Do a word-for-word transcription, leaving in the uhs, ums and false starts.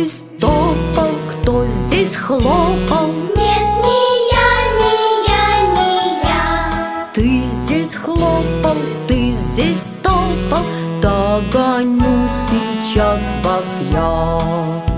здесь топал, кто здесь хлопал? Нет, не я, не я, не я. Ты здесь хлопал, ты здесь топал, догоню сейчас вас я.